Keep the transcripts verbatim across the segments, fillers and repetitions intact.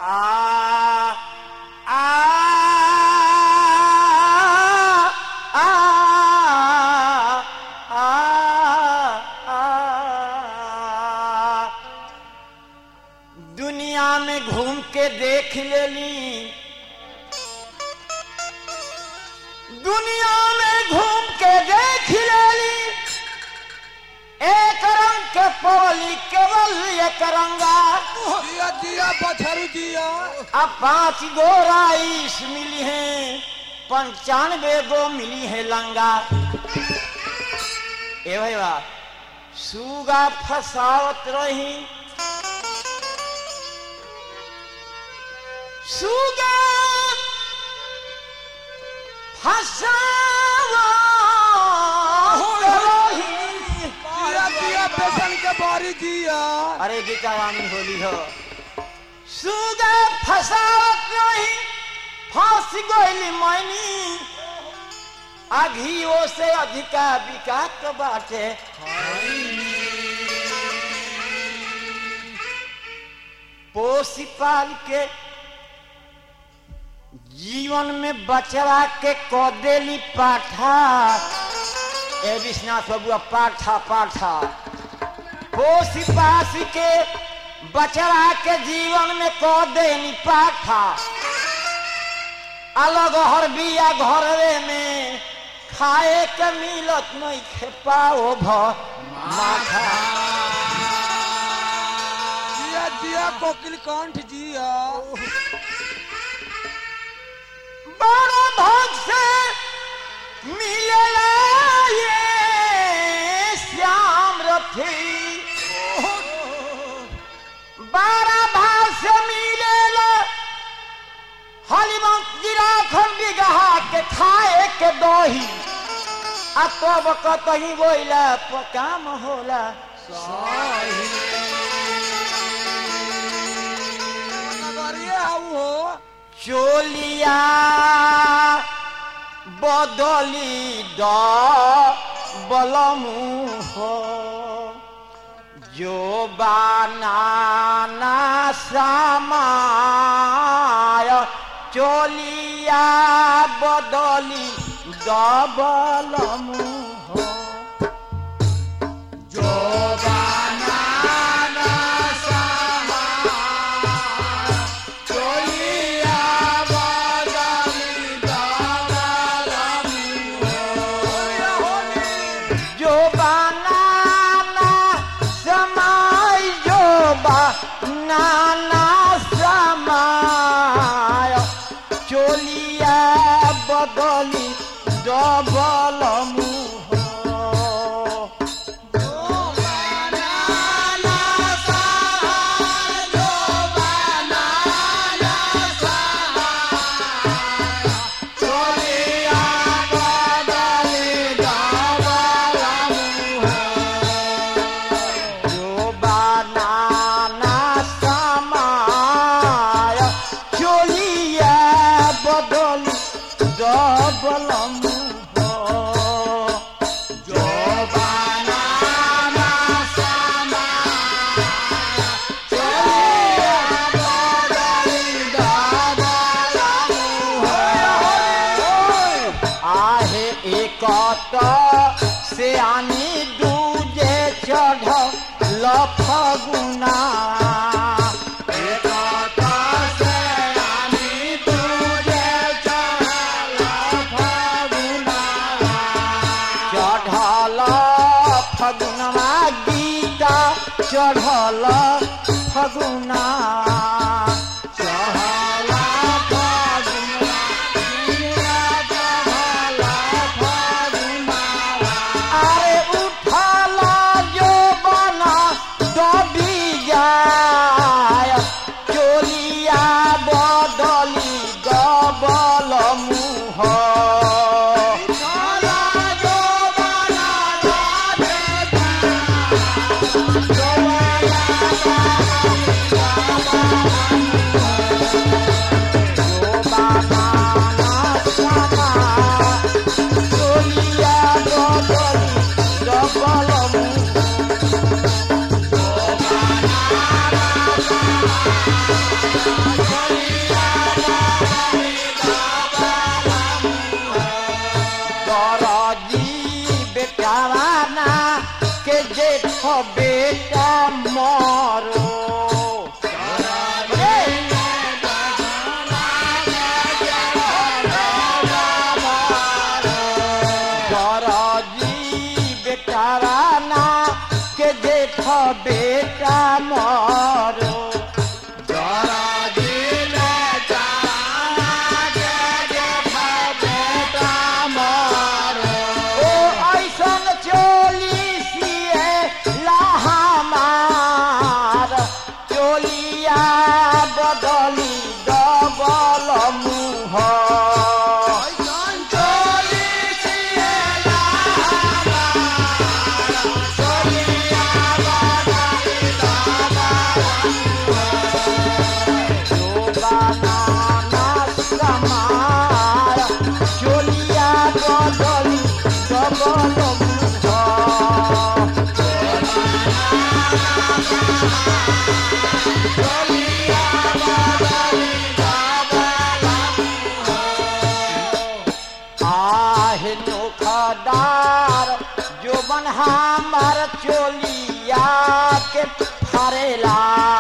आ आ आ आ दुनिया में घूम के देख लेली, दुनिया में घूम के देख लेली, एक रंग के पोली केवल एक रंगा। दिया दिया बछरू दिया। अब पांच गो राइस मिली है, पंचानवे गो मिली है लंगा। ए भैया सुगा फसावत रही, सुगा फसावत रही। दिया दिया बेसन के बारी दिया। अरे गीता रानी होली हो। सुगा फसावत रही, फांस गइली मैनी, अघियो से अधिका बिकात बाटे। पोसी पाल के जीवन में बचवा के कदेली पाठा। ए विश्वनाथ बबुआ पाठा पाठा पोसी पासी के बचवा के जीवन में कदेली पाठा। अलग हर बिया घरवे में खाए के मिलत नहीं खेपाओ भ माथा। दिया दिया कोकिल कंठ जिया। बड़ा भाग से मिलेला ये श्याम रथी, बारह भाग से मिलेला हलीमत गिरा खन बिगहा के खाए के दही। आ तब कतही बोला काम होला सही। नगरिया हो चोलिया बदली द बलमु हो, जो बनाना समाय। चोलिया बदली द बलमु हो, जो बनाना समाय। चोलिया बदली द बलमु हो, जो बनाना समाय। जो बनाना समाय। चोलिया बदली डबल मुह। से आनी दूजे चढ़ लफगुना। चढ़ल फगुनवा गीता चढ़ल फगुना। Bye. बेटा मोरो ओ ऐसन चोली सिए लहमार चोलिया बदली डबल मुँह चोलिया बदली डबल आहे नोखदार जो बन हमार चोलिया के फरेला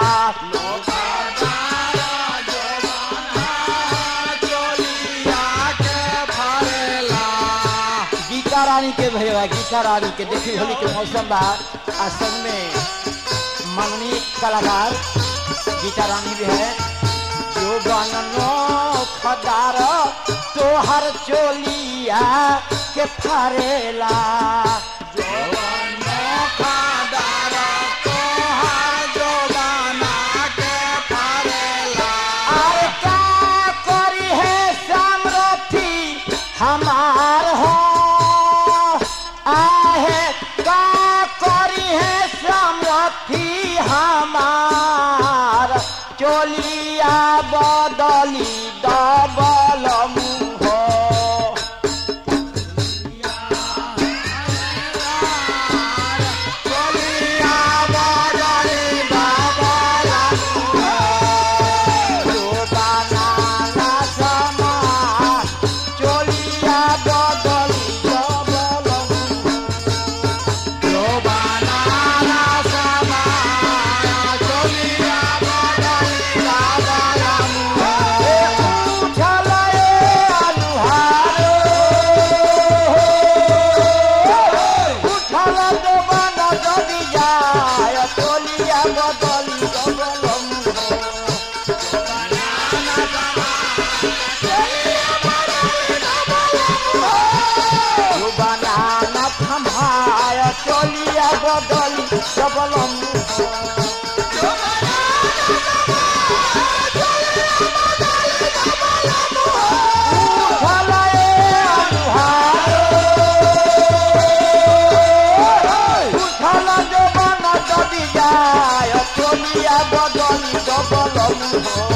गीता रानी के भैया गीता रानी के देखी होली के मौसम बा आसन में माननीय कलाकार गीता रानी भी है जो बननो खदार तोहर चोलिया के फरेला जो बनो खदार तोहर जो बना के फरेला अरे का करी है समरथी हमार हो आहे का करी है समरथी हमार चोलिया बदली डबल मुँह चोलिया बदली डबल मुँह जो बनाना समार चोलिया बदली डबल मुँह जो बनाना समार चोलिया बदली डबल उठल अनुहारो उठल देवन जदि जाय चोलिया बदली डबल बनाना थमाय चोलिया बदली डबल चोलिया बदली डबल मुँह